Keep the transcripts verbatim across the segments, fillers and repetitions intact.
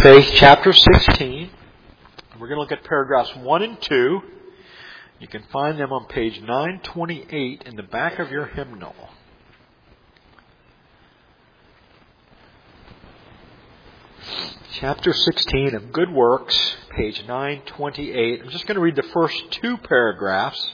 Faith, chapter sixteen. We're going to look at paragraphs one and two. You can find them on page nine twenty-eight in the back of your hymnal. Chapter sixteen of Good Works, page nine twenty-eight. I'm just going to read the first two paragraphs.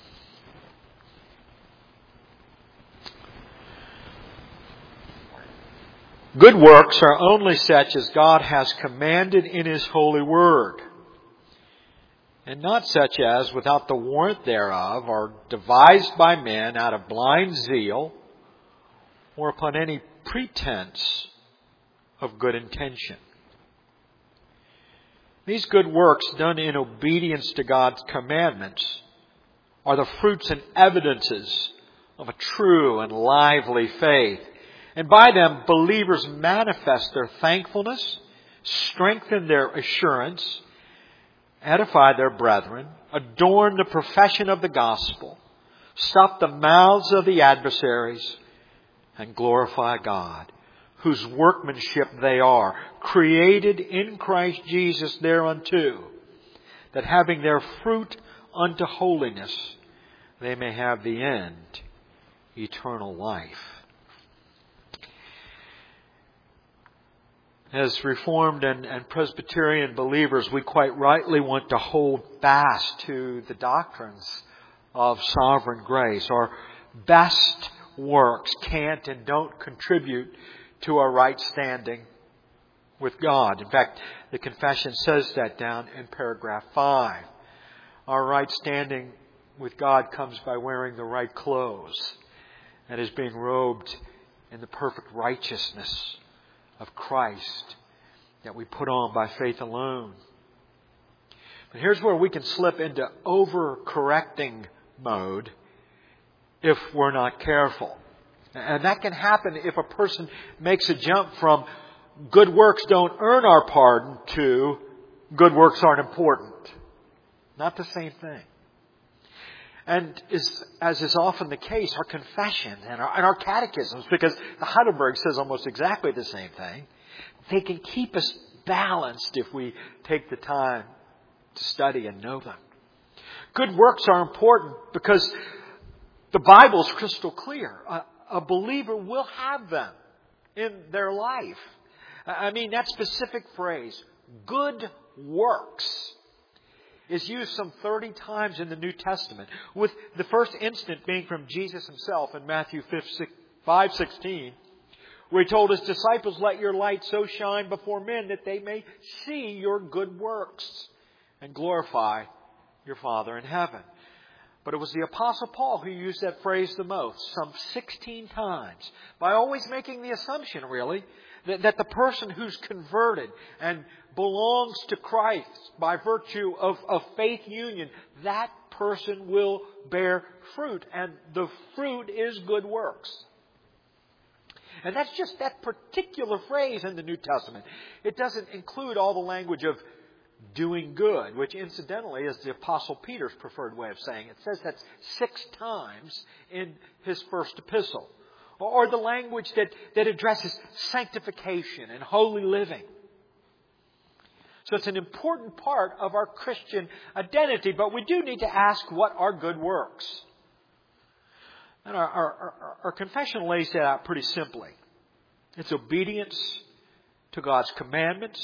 Good works are only such as God has commanded in His holy word, and not such as, without the warrant thereof, are devised by men out of blind zeal or upon any pretense of good intention. These good works done in obedience to God's commandments are the fruits and evidences of a true and lively faith. And by them, believers manifest their thankfulness, strengthen their assurance, edify their brethren, adorn the profession of the gospel, stop the mouths of the adversaries, and glorify God, whose workmanship they are, created in Christ Jesus thereunto, that having their fruit unto holiness, they may have the end, eternal life. As Reformed and, and Presbyterian believers, we quite rightly want to hold fast to the doctrines of sovereign grace. Our best works can't and don't contribute to our right standing with God. In fact, the confession says that down in paragraph five. Our right standing with God comes by wearing the right clothes and is being robed in the perfect righteousness of Christ that we put on by faith alone. But here's where we can slip into over-correcting mode if we're not careful. And that can happen if a person makes a jump from good works don't earn our pardon to good works aren't important. Not the same thing. And is, as is often the case, our confession and our, and our catechisms, because the Heidelberg says almost exactly the same thing, they can keep us balanced if we take the time to study and know them. Good works are important because the Bible is crystal clear. A, a believer will have them in their life. I mean, that specific phrase, good works, is used some thirty times in the New Testament, with the first instant being from Jesus Himself in Matthew five sixteen, where He told His disciples, "Let your light so shine before men that they may see your good works and glorify your Father in heaven." But it was the Apostle Paul who used that phrase the most, some sixteen times, by always making the assumption, really, that, that the person who's converted and belongs to Christ by virtue of, of faith union, that person will bear fruit. And the fruit is good works. And that's just that particular phrase in the New Testament. It doesn't include all the language of doing good, which incidentally is the Apostle Peter's preferred way of saying it. It says that six times in his first epistle. Or the language that, that addresses sanctification and holy living. So it's an important part of our Christian identity, but we do need to ask, what are good works? And our, our, our, our confession lays that out pretty simply. It's obedience to God's commandments.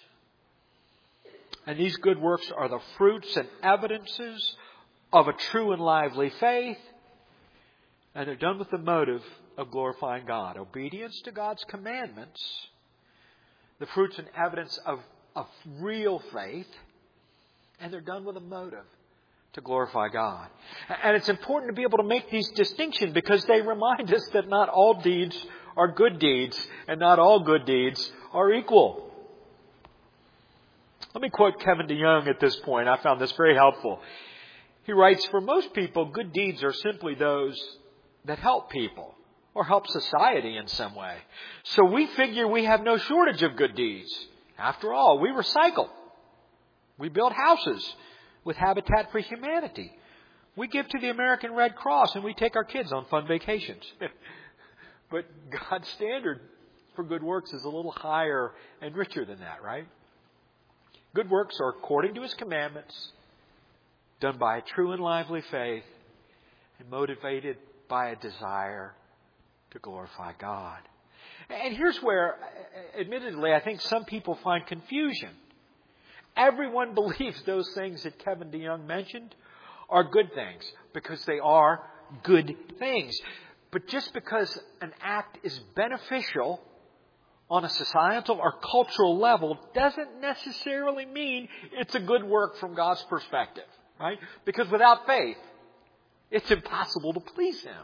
And these good works are the fruits and evidences of a true and lively faith. And they're done with the motive of glorifying God. Obedience to God's commandments, the fruits and evidence of, of real faith, and they're done with a motive to glorify God. And it's important to be able to make these distinctions because they remind us that not all deeds are good deeds and not all good deeds are equal. Let me quote Kevin DeYoung at this point. I found this very helpful. He writes, "For most people, good deeds are simply those that help people or help society in some way. So we figure we have no shortage of good deeds. After all, we recycle. We build houses with Habitat for Humanity. We give to the American Red Cross and we take our kids on fun vacations." But God's standard for good works is a little higher and richer than that, right? Good works are according to His commandments, done by a true and lively faith, and motivated by a desire to glorify God. And here's where, admittedly, I think some people find confusion. Everyone believes those things that Kevin DeYoung mentioned are good things because they are good things. But just because an act is beneficial on a societal or cultural level doesn't necessarily mean it's a good work from God's perspective, right? Because without faith, it's impossible to please Him.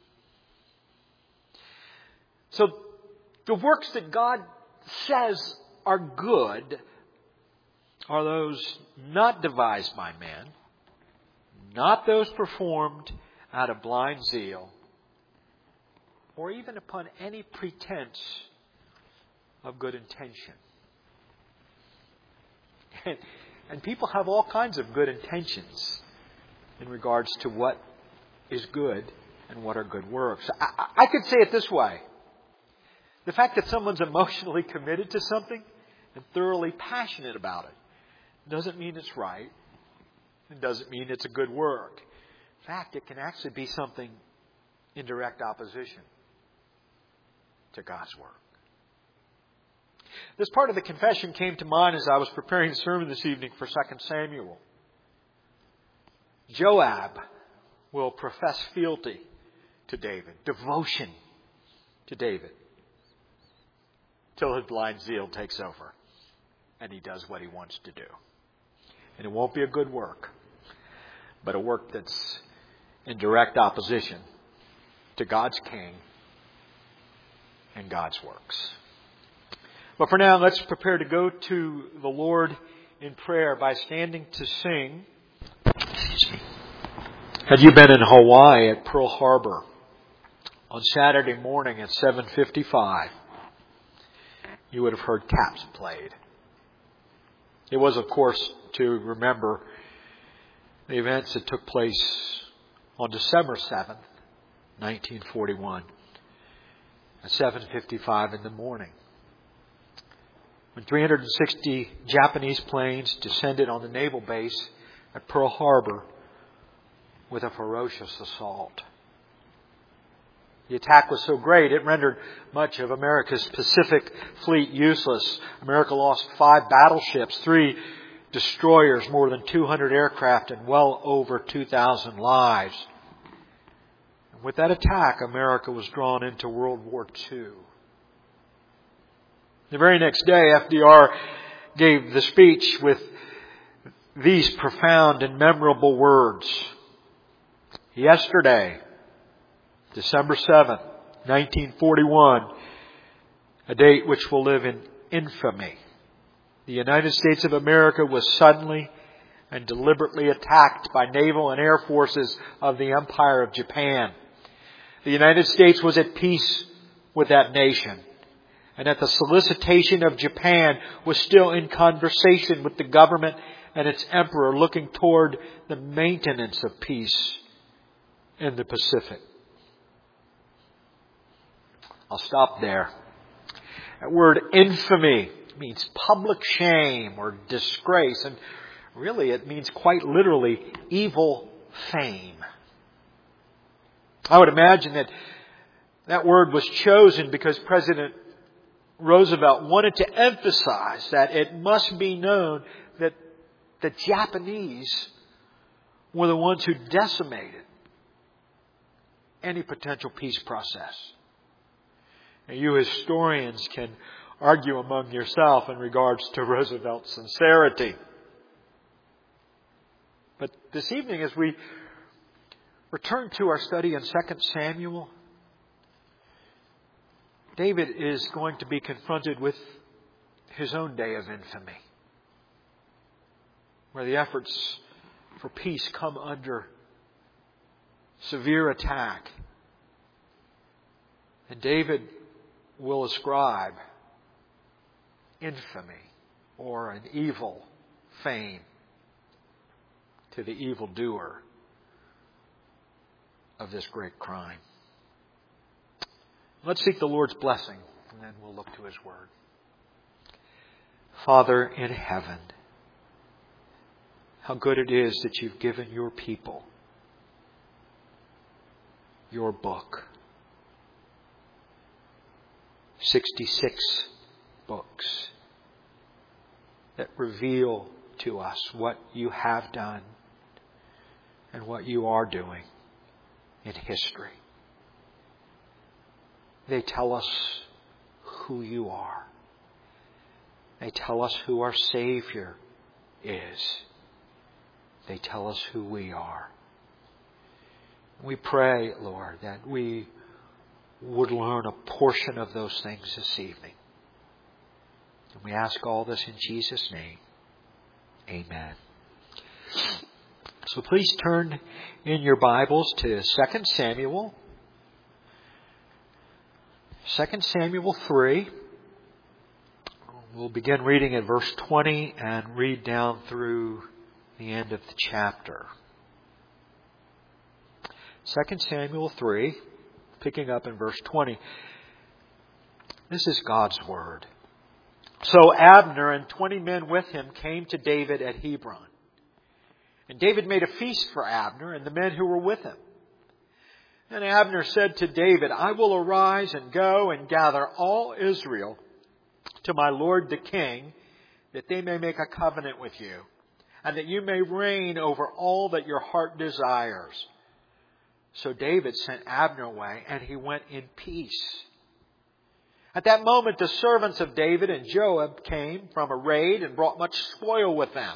So the works that God says are good are those not devised by men, not those performed out of blind zeal, or even upon any pretense of good intention. And, and people have all kinds of good intentions in regards to what is good and what are good works. I, I could say it this way. The fact that someone's emotionally committed to something and thoroughly passionate about it doesn't mean it's right. It doesn't mean it's a good work. In fact, it can actually be something in direct opposition to God's work. This part of the confession came to mind as I was preparing the sermon this evening for Second Samuel. Joab will profess fealty to David, devotion to David, till his blind zeal takes over and he does what he wants to do. And it won't be a good work, but a work that's in direct opposition to God's King and God's works. But for now, let's prepare to go to the Lord in prayer by standing to sing. Had you been in Hawaii at Pearl Harbor on Saturday morning at seven fifty-five, you would have heard caps played. It was, of course, to remember the events that took place on December seventh, nineteen forty-one, at seven fifty-five in the morning, when three hundred sixty Japanese planes descended on the naval base at Pearl Harbor with a ferocious assault. The attack was so great, it rendered much of America's Pacific Fleet useless. America lost five battleships, three destroyers, more than two hundred aircraft, and well over two thousand lives. And with that attack, America was drawn into World War Two. The very next day, F D R gave the speech with these profound and memorable words. Yesterday, December seventh, nineteen forty-one, a date which will live in infamy. The United States of America was suddenly and deliberately attacked by naval and air forces of the Empire of Japan. The United States was at peace with that nation, and at the solicitation of Japan was still in conversation with the government and its emperor, looking toward the maintenance of peace in the Pacific. I'll stop there. That word infamy means public shame or disgrace, and really it means quite literally evil fame. I would imagine that that word was chosen because President Roosevelt wanted to emphasize that it must be known that the Japanese were the ones who decimated any potential peace process. Now, you historians can argue among yourself in regards to Roosevelt's sincerity. But this evening, as we return to our study in Second Samuel, David is going to be confronted with his own day of infamy, where the efforts for peace come under severe attack. And David will ascribe infamy or an evil fame to the evildoer of this great crime. Let's seek the Lord's blessing and then we'll look to His Word. Father in heaven, how good it is that You've given Your people Your book. sixty-six books that reveal to us what You have done and what You are doing in history. They tell us who You are. They tell us who our Savior is. They tell us who we are. We pray, Lord, that we would learn a portion of those things this evening. And we ask all this in Jesus' name. Amen. So please turn in your Bibles to Second Samuel. Second Samuel three. We'll begin reading at verse twenty and read down through the end of the chapter. Second Samuel three, picking up in verse twenty. This is God's Word. So Abner and twenty men with him came to David at Hebron. And David made a feast for Abner and the men who were with him. And Abner said to David, I will arise and go and gather all Israel to my lord the king, that they may make a covenant with you, and that you may reign over all that your heart desires. So David sent Abner away, and he went in peace. At that moment the servants of David and Joab came from a raid and brought much spoil with them.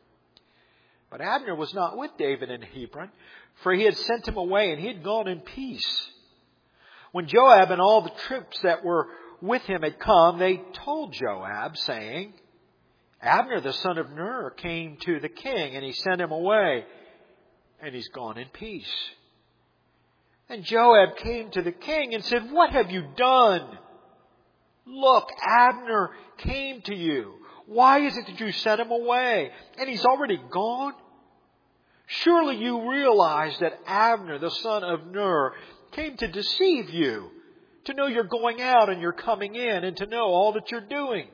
But Abner was not with David in Hebron, for he had sent him away, and he had gone in peace. When Joab and all the troops that were with him had come, they told Joab, saying, Abner the son of Ner came to the king, and he sent him away, and he's gone in peace. And Joab came to the king and said, What have you done? Look, Abner came to you. Why is it that you sent him away? And he's already gone? Surely you realize that Abner, the son of Ner, came to deceive you, to know you're going out and you're coming in, and to know all that you're doing.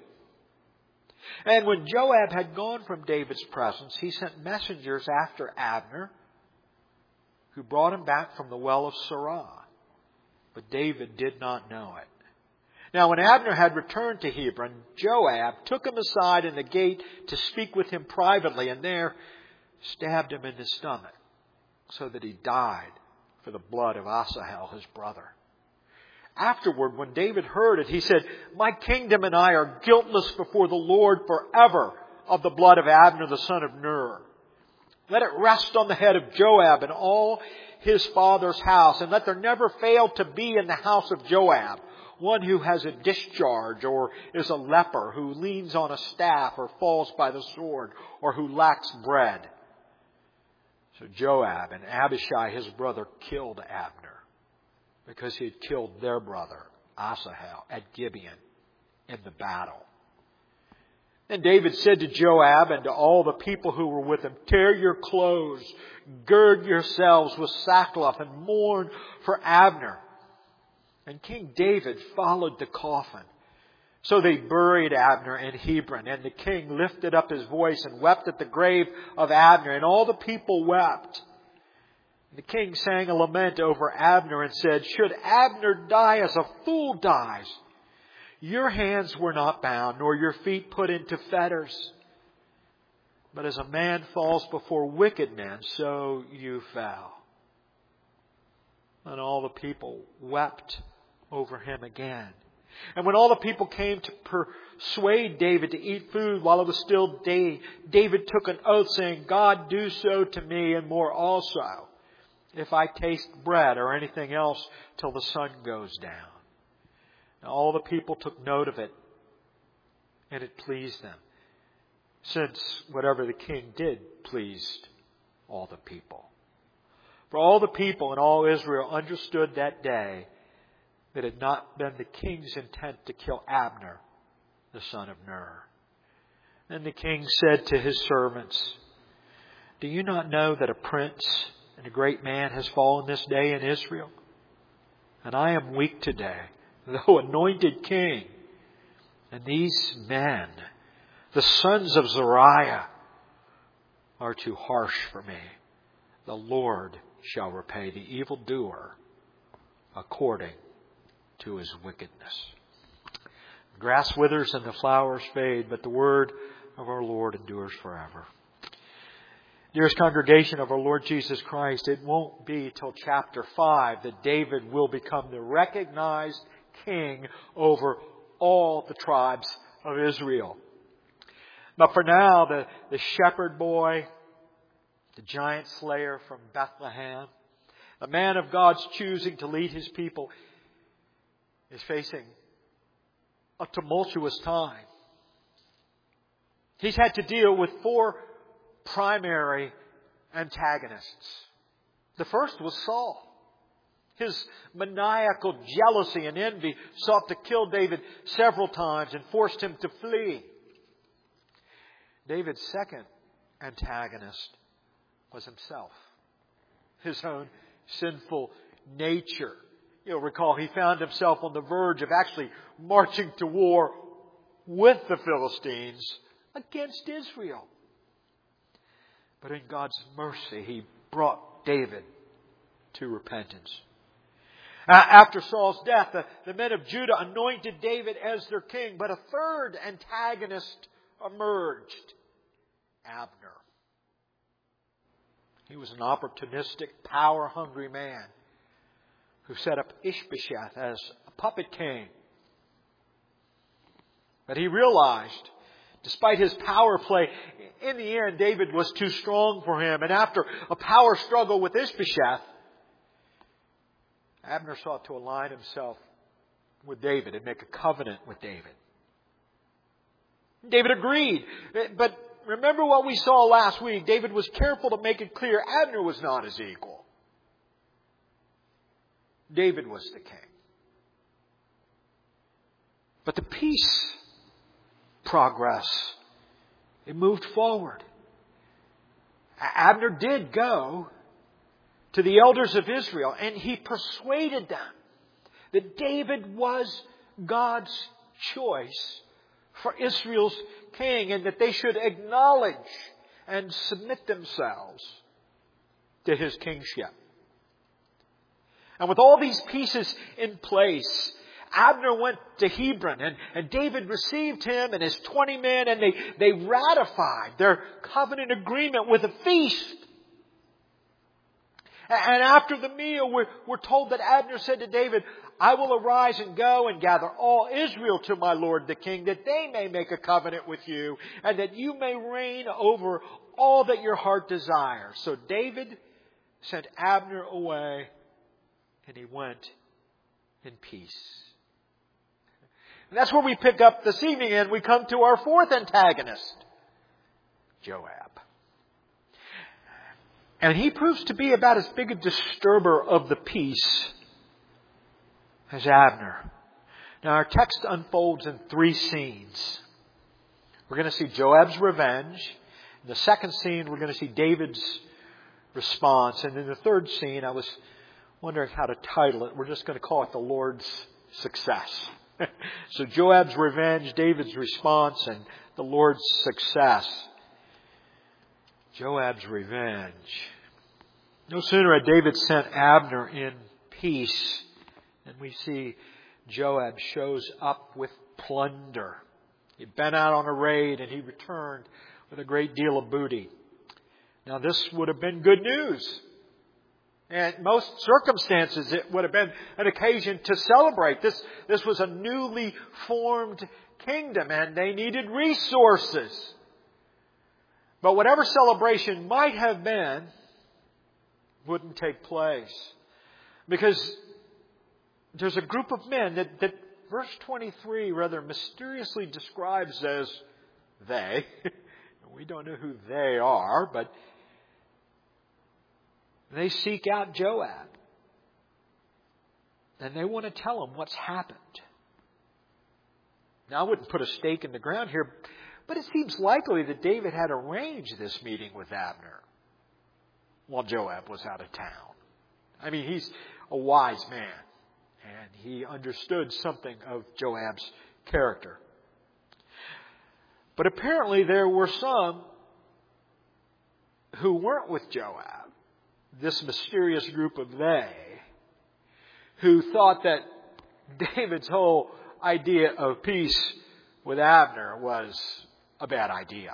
And when Joab had gone from David's presence, he sent messengers after Abner, who brought him back from the well of Sirah. But David did not know it. Now when Abner had returned to Hebron, Joab took him aside in the gate to speak with him privately, and there stabbed him in the stomach, so that he died for the blood of Asahel, his brother. Afterward, when David heard it, he said, My kingdom and I are guiltless before the Lord forever of the blood of Abner the son of Ner. Let it rest on the head of Joab and all his father's house, and let there never fail to be in the house of Joab one who has a discharge, or is a leper, who leans on a staff, or falls by the sword, or who lacks bread. So Joab and Abishai his brother killed Abner, because he had killed their brother Asahel at Gibeon in the battle. Then David said to Joab and to all the people who were with him, Tear your clothes, gird yourselves with sackcloth, and mourn for Abner. And King David followed the coffin. So they buried Abner in Hebron, and the king lifted up his voice and wept at the grave of Abner, and all the people wept. The king sang a lament over Abner and said, Should Abner die as a fool dies? Your hands were not bound, nor your feet put into fetters. But as a man falls before wicked men, so you fell. And all the people wept over him again. And when all the people came to persuade David to eat food while it was still day, David took an oath, saying, God, do so to me and more also, if I taste bread or anything else till the sun goes down. Now all the people took note of it, and it pleased them, since whatever the king did pleased all the people. For all the people and all Israel understood that day that it had not been the king's intent to kill Abner, the son of Ner. Then the king said to his servants, Do you not know that a prince and a great man has fallen this day in Israel? And I am weak today, though anointed king. And these men, the sons of Zeruiah, are too harsh for me. The Lord shall repay the evildoer according to his wickedness. Grass withers and the flowers fade, but the word of our Lord endures forever. Dearest congregation of our Lord Jesus Christ, it won't be till chapter five that David will become the recognized king over all the tribes of Israel. But for now, the, the shepherd boy, the giant slayer from Bethlehem, the man of God's choosing to lead his people, is facing a tumultuous time. He's had to deal with four primary antagonists. The first was Saul. His maniacal jealousy and envy sought to kill David several times and forced him to flee. David's second antagonist was himself. His own sinful nature. You'll recall he found himself on the verge of actually marching to war with the Philistines against Israel. But in God's mercy, He brought David to repentance. After Saul's death, the, the men of Judah anointed David as their king. But a third antagonist emerged. Abner. He was an opportunistic, power-hungry man who set up Ishbosheth as a puppet king. But he realized, despite his power play, in the end, David was too strong for him. And after a power struggle with Ishbosheth, Abner sought to align himself with David and make a covenant with David. David agreed. But remember what we saw last week. David was careful to make it clear Abner was not his equal. David was the king. But the peace progress, it moved forward. Abner did go to the elders of Israel and he persuaded them that David was God's choice for Israel's king and that they should acknowledge and submit themselves to his kingship. And with all these pieces in place, Abner went to Hebron and, and David received him and his twenty men and they, they ratified their covenant agreement with a feast. And after the meal, we're, we're told that Abner said to David, I will arise and go and gather all Israel to my lord the king, that they may make a covenant with you, and that you may reign over all that your heart desires. So David sent Abner away, and he went in peace. And that's where we pick up this evening, and we come to our fourth antagonist, Joab. And he proves to be about as big a disturber of the peace as Abner. Now our text unfolds in three scenes. We're going to see Joab's revenge. In the second scene, we're going to see David's response. And in the third scene, I was wondering how to title it. We're just going to call it the Lord's success. So Joab's revenge, David's response, and the Lord's success. Joab's revenge. No sooner had David sent Abner in peace than we see Joab shows up with plunder. He'd been out on a raid and he returned with a great deal of booty. Now this would have been good news. And in most circumstances it would have been an occasion to celebrate. This, this was a newly formed kingdom and they needed resources. But whatever celebration might have been wouldn't take place. Because there's a group of men that, that verse twenty-three rather mysteriously describes as they. We don't know who they are, but they seek out Joab. And they want to tell him what's happened. Now, I wouldn't put a stake in the ground here, but it seems likely that David had arranged this meeting with Abner while Joab was out of town. I mean, he's a wise man. And he understood something of Joab's character. But apparently there were some who weren't with Joab, this mysterious group of they, who thought that David's whole idea of peace with Abner was a bad idea.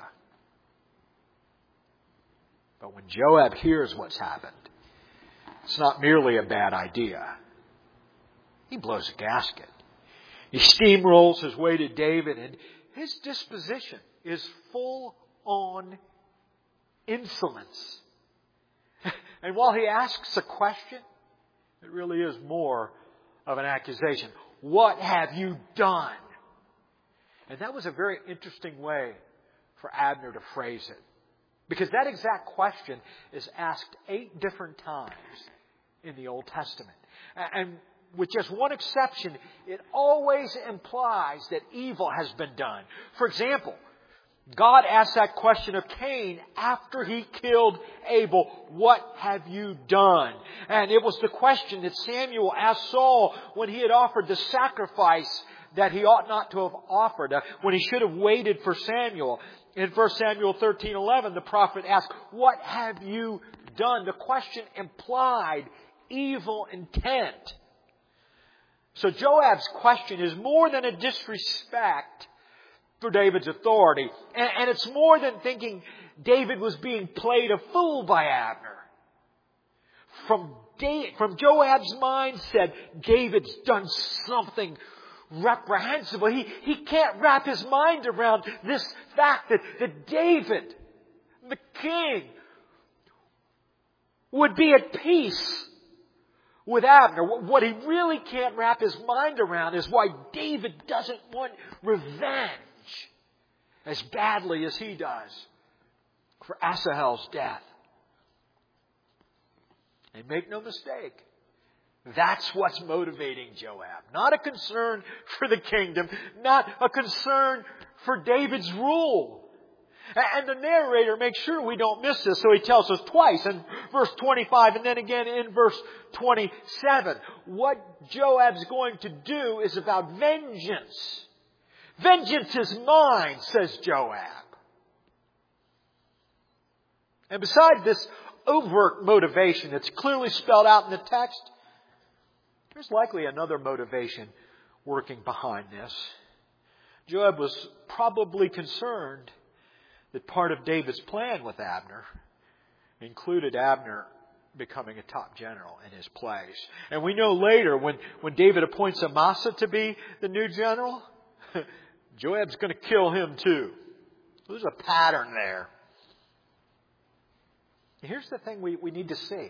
But when Joab hears what's happened, it's not merely a bad idea. He blows a gasket. He steamrolls his way to David, and his disposition is full on insolence. And while he asks a question, it really is more of an accusation. What have you done? And that was a very interesting way for Abner to phrase it. Because that exact question is asked eight different times in the Old Testament. And with just one exception, it always implies that evil has been done. For example, God asked that question of Cain after he killed Abel, what have you done? And it was the question that Samuel asked Saul when he had offered the sacrifice that he ought not to have offered, uh, when he should have waited for Samuel. In First Samuel thirteen eleven, the prophet asked, what have you done? The question implied evil intent. So Joab's question is more than a disrespect for David's authority. And, and it's more than thinking David was being played a fool by Abner. From, da- from Joab's mindset, David's done something reprehensible. He, he can't wrap his mind around this fact that, that David, the king, would be at peace with Abner. What he really can't wrap his mind around is why David doesn't want revenge as badly as he does for Asahel's death. And make no mistake, that's what's motivating Joab. Not a concern for the kingdom, not a concern for David's rule. And the narrator makes sure we don't miss this, so he tells us twice in verse twenty-five and then again in verse twenty-seven. What Joab's going to do is about vengeance. Vengeance is mine, says Joab. And besides this overt motivation that's clearly spelled out in the text, there's likely another motivation working behind this. Joab was probably concerned that part of David's plan with Abner included Abner becoming a top general in his place. And we know later when, when David appoints Amasa to be the new general, Joab's going to kill him too. There's a pattern there. Here's the thing we, we need to see.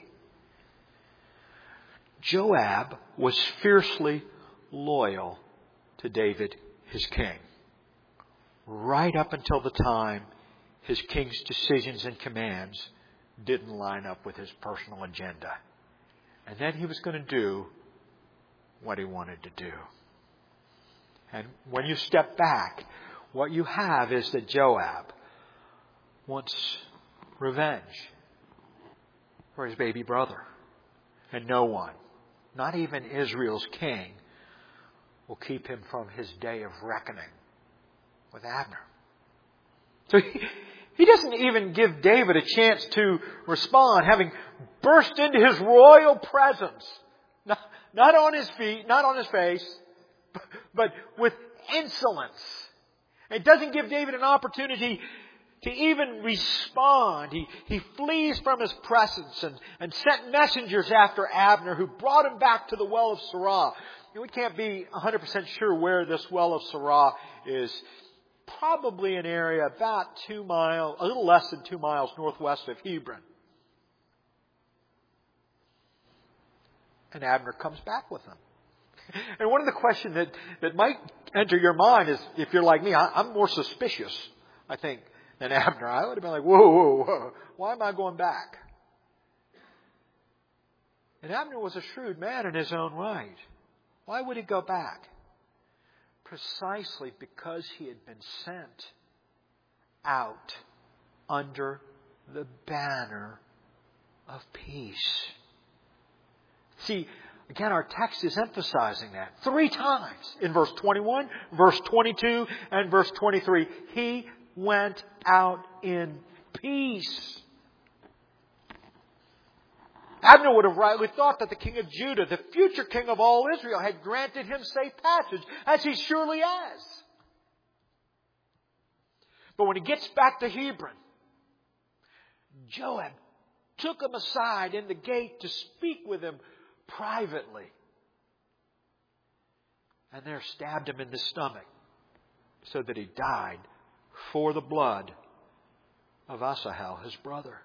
Joab was fiercely loyal to David, his king, right up until the time his king's decisions and commands didn't line up with his personal agenda. And then he was going to do what he wanted to do. And when you step back, what you have is that Joab wants revenge for his baby brother. And no one, not even Israel's king, will keep him from his day of reckoning with Abner. So he, he doesn't even give David a chance to respond, having burst into his royal presence. Not, not on his feet, not on his face, but, but with insolence. It doesn't give David an opportunity to even respond. He, he flees from his presence and, and sent messengers after Abner, who brought him back to the well of Sirah. You know, we can't be one hundred percent sure where this well of Sirah is. Probably an area about two miles, a little less than two miles northwest of Hebron. And Abner comes back with them. And one of the questions that, that might enter your mind is, if you're like me, I, I'm more suspicious, I think, than Abner. I would have been like, whoa, whoa, whoa, why am I going back? And Abner was a shrewd man in his own right. Why would he go back? Precisely because he had been sent out under the banner of peace. See, Again, our text is emphasizing that three times in verse twenty-one, verse twenty-two, and verse twenty-three. He went out in peace. Abner would have rightly thought that the king of Judah, the future king of all Israel, had granted him safe passage, as he surely has. But when he gets back to Hebron, Joab took him aside in the gate to speak with him privately. And there stabbed him in the stomach so that he died for the blood of Asahel, his brother.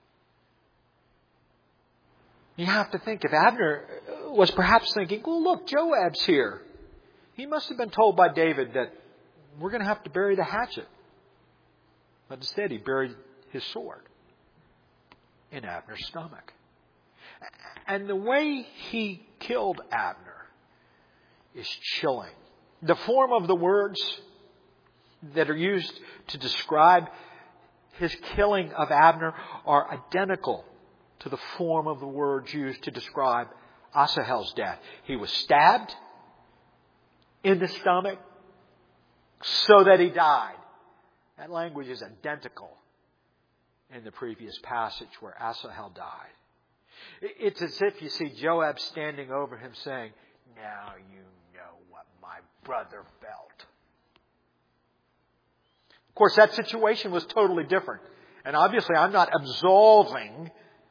You have to think, if Abner was perhaps thinking, well, look, Joab's here. He must have been told by David that we're going to have to bury the hatchet. But instead he buried his sword in Abner's stomach. And the way he killed Abner is chilling. The form of the words that are used to describe his killing of Abner are identical to the form of the words used to describe Asahel's death. He was stabbed in the stomach so that he died. That language is identical in the previous passage where Asahel died. It's as if you see Joab standing over him saying, now you know what my brother felt. Of course, that situation was totally different. And obviously I'm not absolving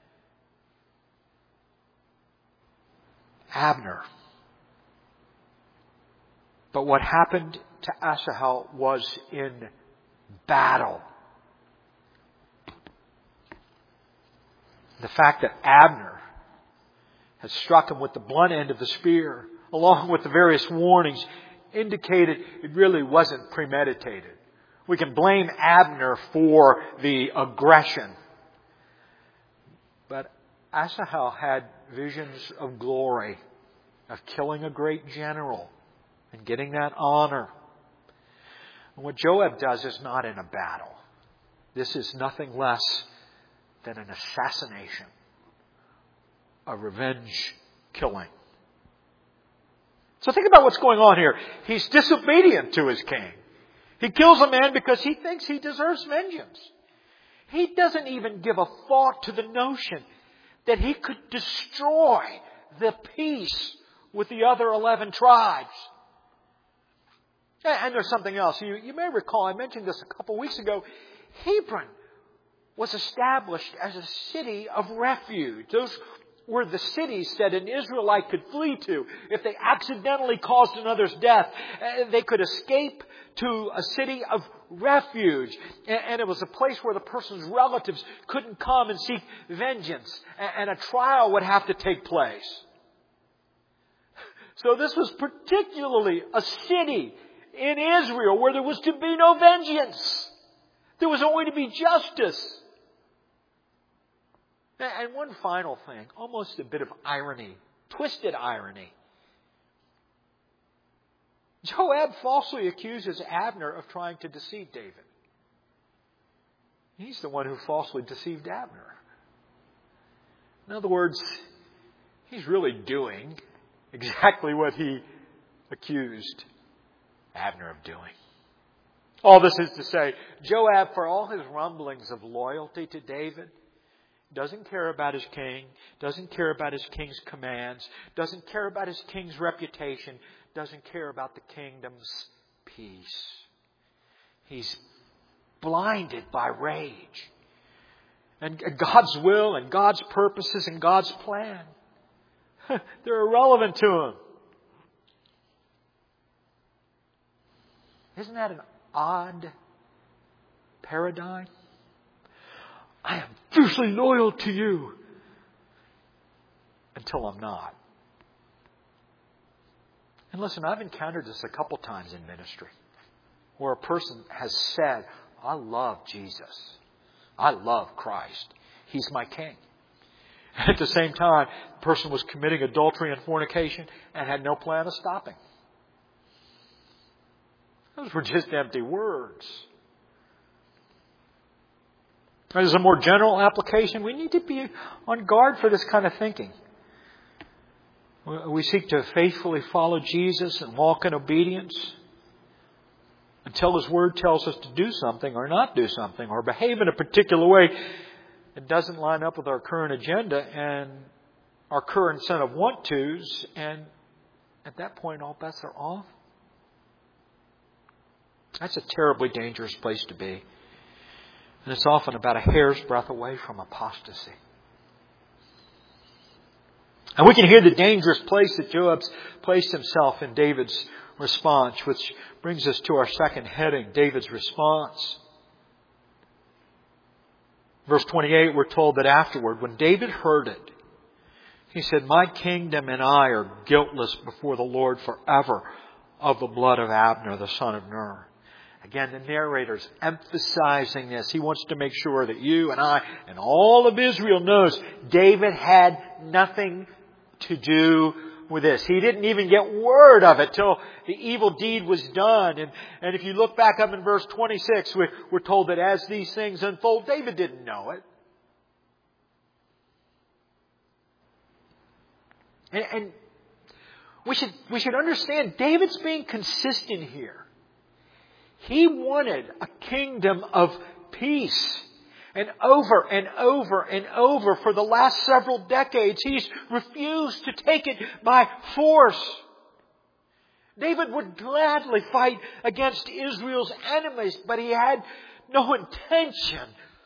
Abner. But what happened to Asahel was in battle. The fact that Abner had struck him with the blunt end of the spear, along with the various warnings, indicated it really wasn't premeditated. We can blame Abner for the aggression. But Asahel had visions of glory, of killing a great general and getting that honor. And what Joab does is not in a battle. This is nothing less than an assassination, a revenge killing. So think about what's going on here. He's disobedient to his king. He kills a man because he thinks he deserves vengeance. He doesn't even give a thought to the notion that he could destroy the peace with the other eleven tribes. And there's something else. You, you may recall, I mentioned this a couple weeks ago. Hebron was established as a city of refuge. Those were the cities that an Israelite could flee to. If they accidentally caused another's death, they could escape to a city of refuge. And it was a place where the person's relatives couldn't come and seek vengeance. And a trial would have to take place. So this was particularly a city in Israel where there was to be no vengeance. There was only to be justice. And one final thing, almost a bit of irony, twisted irony. Joab falsely accuses Abner of trying to deceive David. He's the one who falsely deceived Abner. In other words, he's really doing exactly what he accused Abner of doing. All this is to say, Joab, for all his rumblings of loyalty to David, doesn't care about his king, doesn't care about his king's commands, doesn't care about his king's reputation, doesn't care about the kingdom's peace. He's blinded by rage. And God's will and God's purposes and God's plan, they're irrelevant to him. Isn't that an odd paradigm? I am fiercely loyal to you until I'm not. And listen, I've encountered this a couple times in ministry where a person has said, I love Jesus. I love Christ. He's my king. And at the same time, the person was committing adultery and fornication and had no plan of stopping. Those were just empty words. As a more general application, we need to be on guard for this kind of thinking. We seek to faithfully follow Jesus and walk in obedience until His Word tells us to do something or not do something or behave in a particular way that doesn't line up with our current agenda and our current set of want-tos. And at that point, all bets are off. That's a terribly dangerous place to be. And it's often about a hair's breadth away from apostasy. And we can hear the dangerous place that Joab's placed himself in David's response, which brings us to our second heading, David's response. Verse twenty-eight, we're told that afterward, when David heard it, he said, "My kingdom and I are guiltless before the Lord forever of the blood of Abner, the son of Ner." Again, the narrator's emphasizing this. He wants to make sure that you and I and all of Israel knows David had nothing to do with this. He didn't even get word of it till the evil deed was done. And, and if you look back up in verse twenty-six, we're, we're told that as these things unfold, David didn't know it. And, and we should, we should understand David's being consistent here. He wanted a kingdom of peace. And over and over and over for the last several decades, he's refused to take it by force. David would gladly fight against Israel's enemies, but he had no intention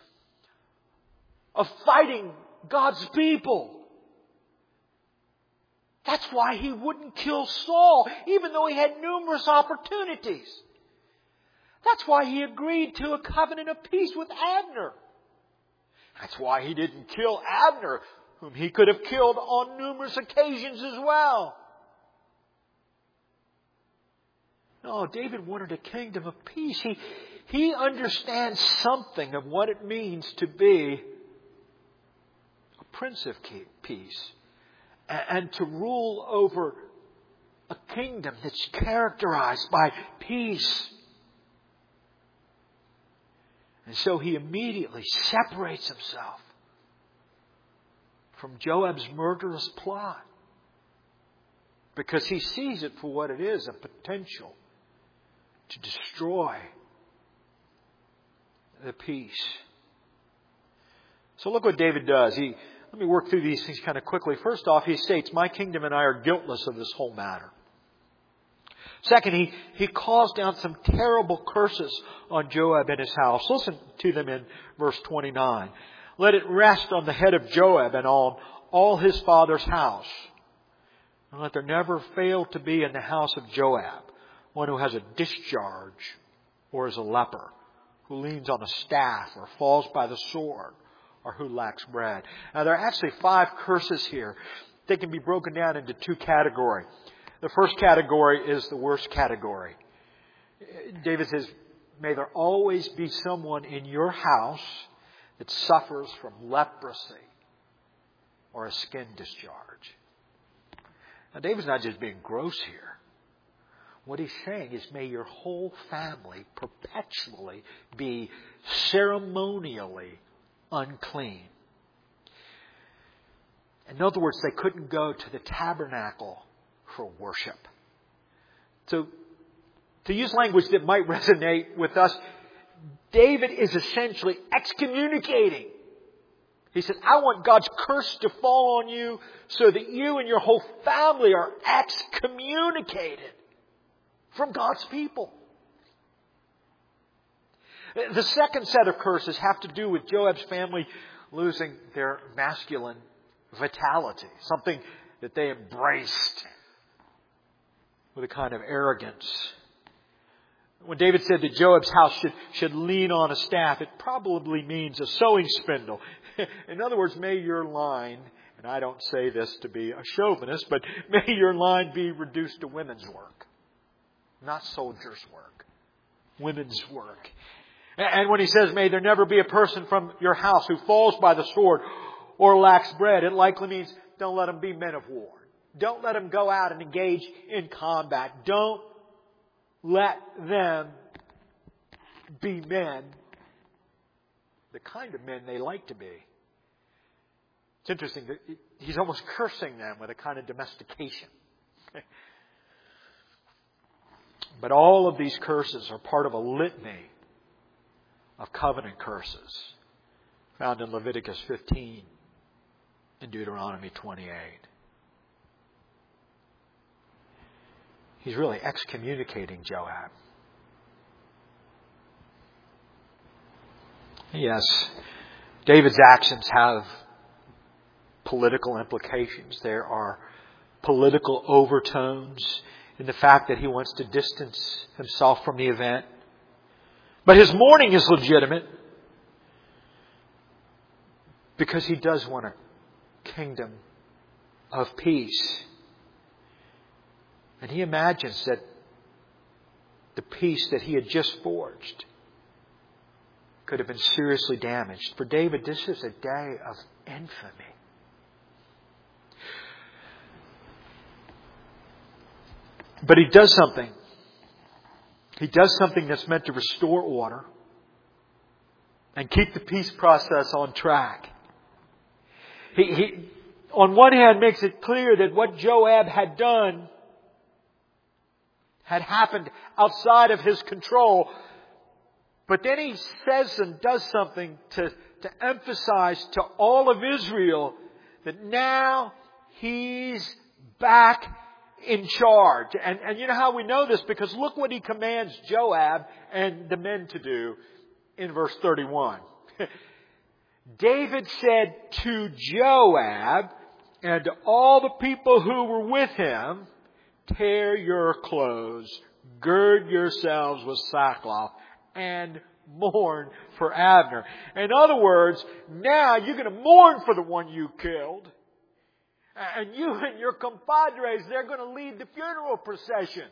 of fighting God's people. That's why he wouldn't kill Saul, even though he had numerous opportunities. That's why he agreed to a covenant of peace with Abner. That's why he didn't kill Abner, whom he could have killed on numerous occasions as well. No, David wanted a kingdom of peace. He, he understands something of what it means to be a prince of peace and, and to rule over a kingdom that's characterized by peace. And so he immediately separates himself from Joab's murderous plot because he sees it for what it is, a potential to destroy the peace. So look what David does. He, let me work through these things kind of quickly. First off, he states, "My kingdom and I are guiltless of this whole matter." Second, he, he calls down some terrible curses on Joab and his house. Listen to them in verse twenty-nine. "Let it rest on the head of Joab and on all his father's house. And let there never fail to be in the house of Joab one who has a discharge or is a leper, who leans on a staff or falls by the sword, or who lacks bread." Now there are actually five curses here. They can be broken down into two categories. The first category is the worst category. David says, "May there always be someone in your house that suffers from leprosy or a skin discharge." Now David's not just being gross here. What he's saying is, may your whole family perpetually be ceremonially unclean. In other words, they couldn't go to the tabernacle for worship. So, to use language that might resonate with us, David is essentially excommunicating. He says, I want God's curse to fall on you so that you and your whole family are excommunicated from God's people. The second set of curses have to do with Joab's family losing their masculine vitality, something that they embraced with a kind of arrogance. When David said that Joab's house should, should lean on a staff, it probably means a sewing spindle. In other words, may your line, and I don't say this to be a chauvinist, but may your line be reduced to women's work, not soldiers' work, women's work. And when he says, may there never be a person from your house who falls by the sword or lacks bread, it likely means don't let them be men of war. Don't let them go out and engage in combat. Don't let them be men, the kind of men they like to be. It's interesting that he's almost cursing them with a kind of domestication. But all of these curses are part of a litany of covenant curses found in Leviticus fifteen and Deuteronomy twenty-eight. He's really excommunicating Joab. Yes, David's actions have political implications. There are political overtones in the fact that he wants to distance himself from the event. But his mourning is legitimate because he does want a kingdom of peace. And he imagines that the peace that he had just forged could have been seriously damaged. For David, this is a day of infamy. But he does something. He does something that's meant to restore order and keep the peace process on track. He, he, on one hand, makes it clear that what Joab had done had happened outside of his control. But then he says and does something to, to emphasize to all of Israel that now he's back in charge. And, and you know how we know this? Because look what he commands Joab and the men to do in verse thirty-one. David said to Joab and to all the people who were with him, tear your clothes, gird yourselves with sackcloth, and mourn for Abner. In other words, now you're going to mourn for the one you killed. And you and your compadres, they're going to lead the funeral procession.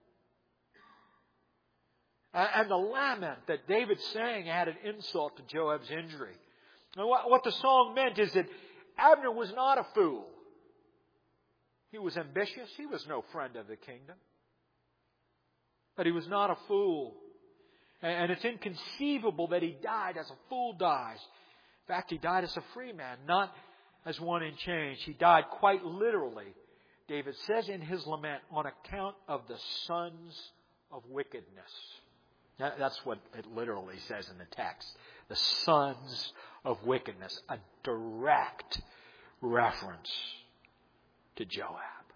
And the lament that David sang added insult to Joab's injury. And what the song meant is that Abner was not a fool. He was ambitious. He was no friend of the kingdom. But he was not a fool. And it's inconceivable that he died as a fool dies. In fact, he died as a free man, not as one in chains. He died quite literally, David says in his lament, on account of the sons of wickedness. That's what it literally says in the text. The sons of wickedness. A direct reference to Joab.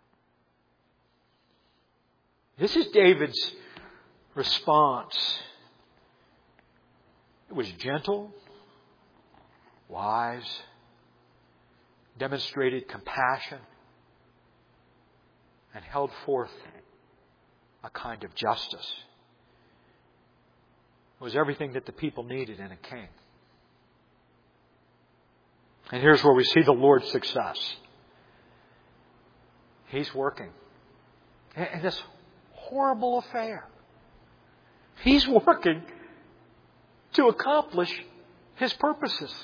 This is David's response. It was gentle, wise, demonstrated compassion, and held forth a kind of justice. It was everything that the people needed in a king. And here's where we see the Lord's success. He's working in this horrible affair. He's working to accomplish His purposes.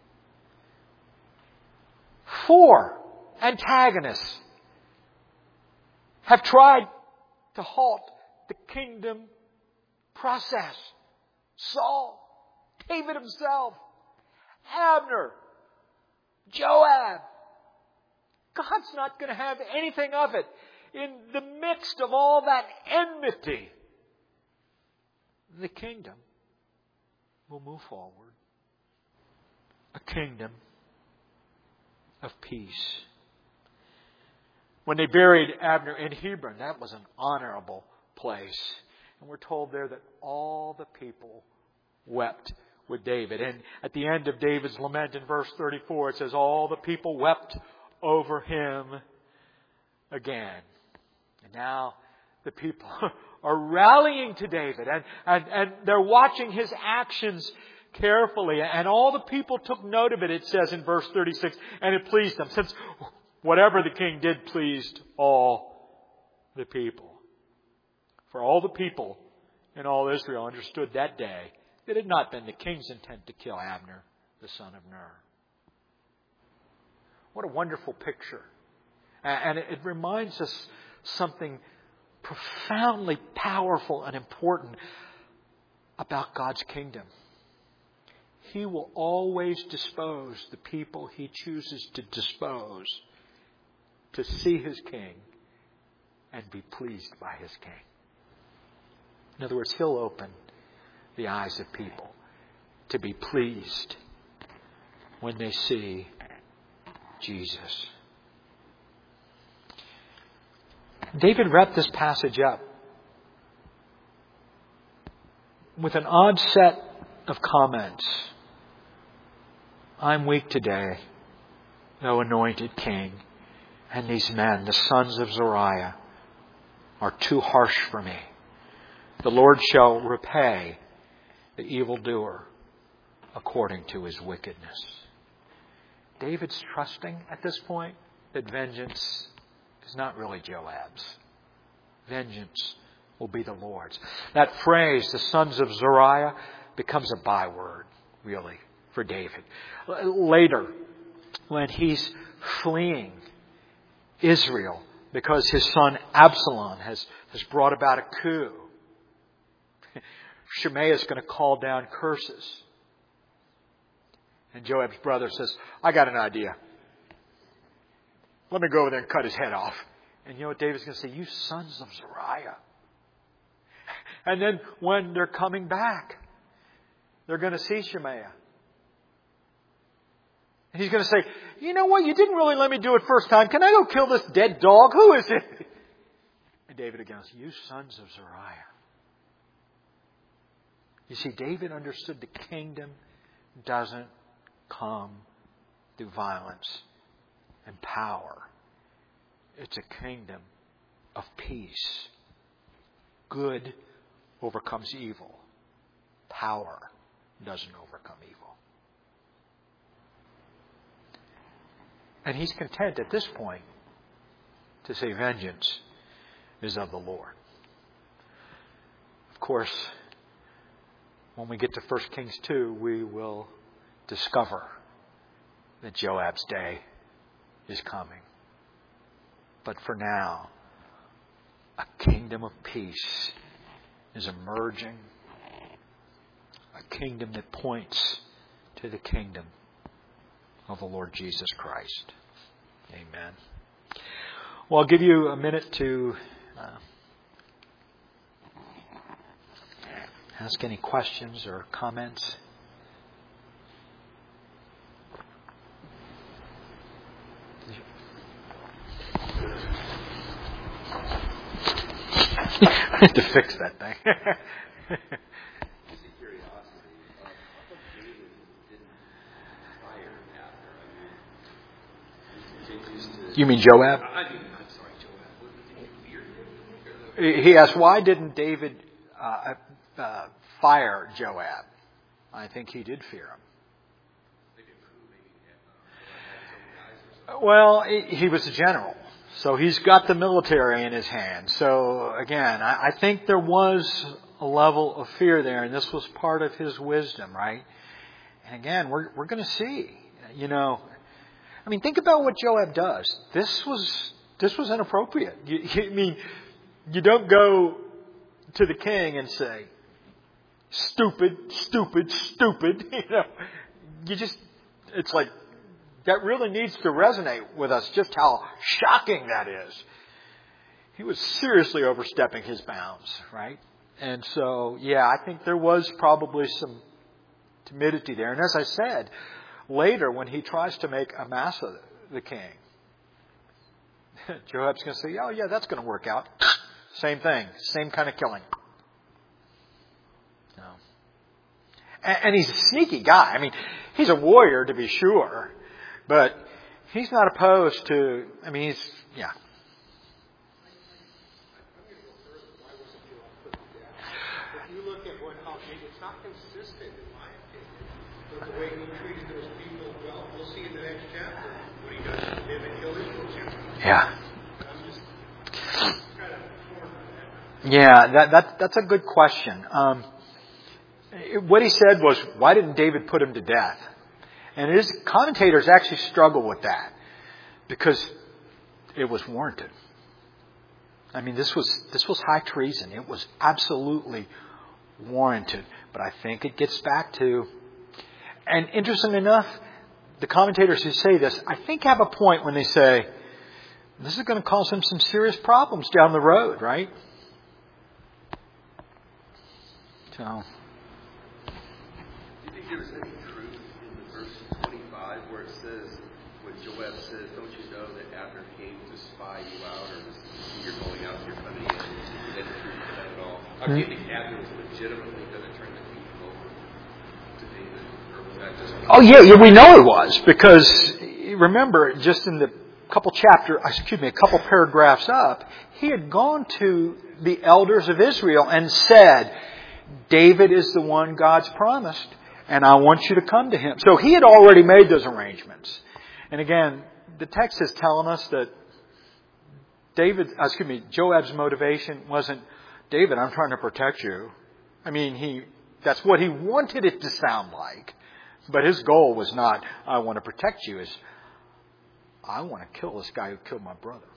Four antagonists have tried to halt the kingdom process. Saul, David himself, Abner, Joab. God's not going to have anything of it. In the midst of all that enmity, the kingdom will move forward. A kingdom of peace. When they buried Abner in Hebron, that was an honorable place. And we're told there that all the people wept with David. And at the end of David's lament in verse thirty-four, it says, all the people wept over him again. And now the people are rallying to David. And, and, and they're watching his actions carefully. And all the people took note of it, it says in verse thirty-six. And it pleased them. Since whatever the king did pleased all the people. For all the people in all Israel understood that day that it had not been the king's intent to kill Abner, the son of Ner. What a wonderful picture. And it reminds us something profoundly powerful and important about God's kingdom. He will always dispose the people He chooses to dispose to see His King and be pleased by His King. In other words, He'll open the eyes of people to be pleased when they see Jesus. David wrapped this passage up with an odd set of comments. I'm weak today, O anointed King, and these men, the sons of Zeruiah, are too harsh for me. The Lord shall repay the evildoer according to his wickedness. David's trusting at this point that vengeance is not really Joab's. Vengeance will be the Lord's. That phrase, the sons of Zeruiah, becomes a byword, really, for David. Later, when he's fleeing Israel because his son Absalom has, has brought about a coup, Shimei is going to call down curses. And Joab's brother says, I got an idea. Let me go over there and cut his head off. And you know what David's going to say? You sons of Zeruiah. And then when they're coming back, they're going to see Shimei. And he's going to say, you know what? You didn't really let me do it first time. Can I go kill this dead dog? Who is it? And David again says, you sons of Zeruiah. You see, David understood the kingdom doesn't come through violence and power. It's a kingdom of peace. Good overcomes evil. Power doesn't overcome evil. And he's content at this point to say vengeance is of the Lord. Of course, when we get to First Kings two, we will discover that Joab's day is coming. But for now, a kingdom of peace is emerging. A kingdom that points to the kingdom of the Lord Jesus Christ. Amen. Well, I'll give you a minute to uh, ask any questions or comments. I had to fix that thing. You mean Joab? I mean, I'm sorry, Joab. Did he fear him? He asked, why didn't David uh, uh, fire Joab? I think he did fear him. Well, he was a general. So he's got the military in his hands. So again, I, I think there was a level of fear there, and this was part of his wisdom, right? And again, we're we're going to see, you know, I mean, think about what Joab does. This was this was inappropriate. You, you, I mean, you don't go to the king and say, "Stupid, stupid, stupid." You know, you just it's like. That really needs to resonate with us, just how shocking that is. He was seriously overstepping his bounds, right? And so, yeah, I think there was probably some timidity there. And as I said, later when he tries to make Amasa the king, Joab's going to say, oh, yeah, that's going to work out. Same thing, same kind of killing. No. And, and he's a sneaky guy. I mean, he's a warrior to be sure. But he's not opposed to, I mean, he's, yeah. If you look at what, how it's not consistent, in my opinion, with the way he treated those people. Well, we'll see in the next chapter what he does to them and kill Israel chapter. Yeah. I'm just kind of torn on that. Yeah, that, that, that's a good question. Um, what he said was, why didn't David put him to death? And his commentators actually struggle with that because it was warranted. I mean, this was this was high treason. It was absolutely warranted. But I think it gets back to, And interesting enough, the commentators who say this, I think have a point when they say, this is going to cause him some serious problems down the road, right? So, do you think there's any truth in the verse twenty-five where it says, when Joab says, don't you know that Abner came to spy you out, or to see you're going out, you're coming in? Is there any truth to that at all? Or do you think Abner was legitimately going to turn the kingdom over to David? Or was that just... Oh, yeah, yeah, we know it was. Because, remember, just in the couple chapter, excuse me, a couple paragraphs up, he had gone to the elders of Israel and said, David is the one God's promised, and I want you to come to him. So he had already made those arrangements. And again, the text is telling us that David, excuse me, Joab's motivation wasn't, David, I'm trying to protect you. I mean, he, that's what he wanted it to sound like. But his goal was not, I want to protect you, is I want to kill this guy who killed my brother.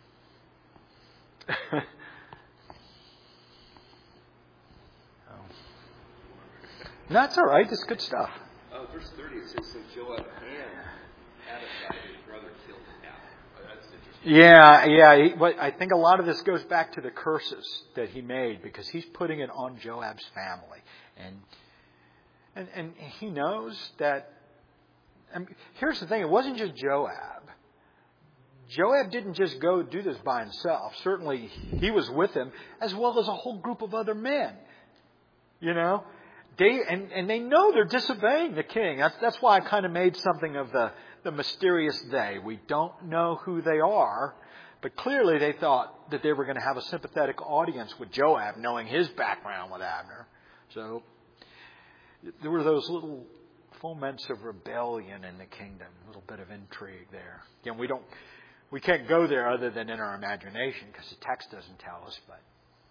That's all right. It's good stuff. Uh, verse thirty, it says, so Joab and Abishai, his brother, killed Abner. Oh, that's interesting. Yeah, yeah. He, but I think a lot of this goes back to the curses that he made, because he's putting it on Joab's family. And and, and he knows that... I mean, here's the thing. It wasn't just Joab. Joab didn't just go do this by himself. Certainly, he was with him, as well as a whole group of other men. You know? They, and, and they know they're disobeying the king. That's, that's why I kind of made something of the, the mysterious they. We don't know who they are, but clearly they thought that they were going to have a sympathetic audience with Joab, knowing his background with Abner. So there were those little foments of rebellion in the kingdom, a little bit of intrigue there. Again, we don't, we can't go there other than in our imagination, because the text doesn't tell us, but.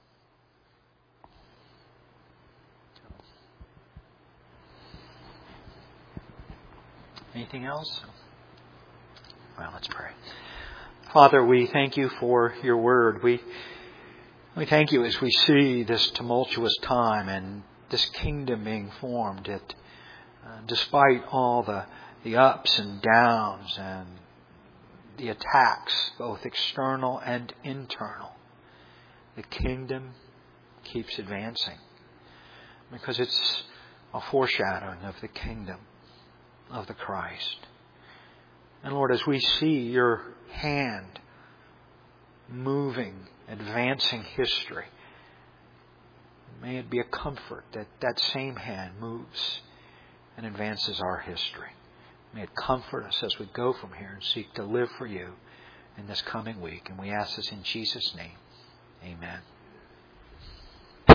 Anything else? Well, let's pray. Father, we thank you for your word. We we thank you as we see this tumultuous time and this kingdom being formed, that uh, despite all the, the ups and downs and the attacks, both external and internal, the kingdom keeps advancing, because it's a foreshadowing of the kingdom of the Christ. And Lord, as we see your hand moving, advancing history, may it be a comfort that that same hand moves and advances our history. May it comfort us as we go from here and seek to live for you in this coming week. And we ask this in Jesus' name. Amen.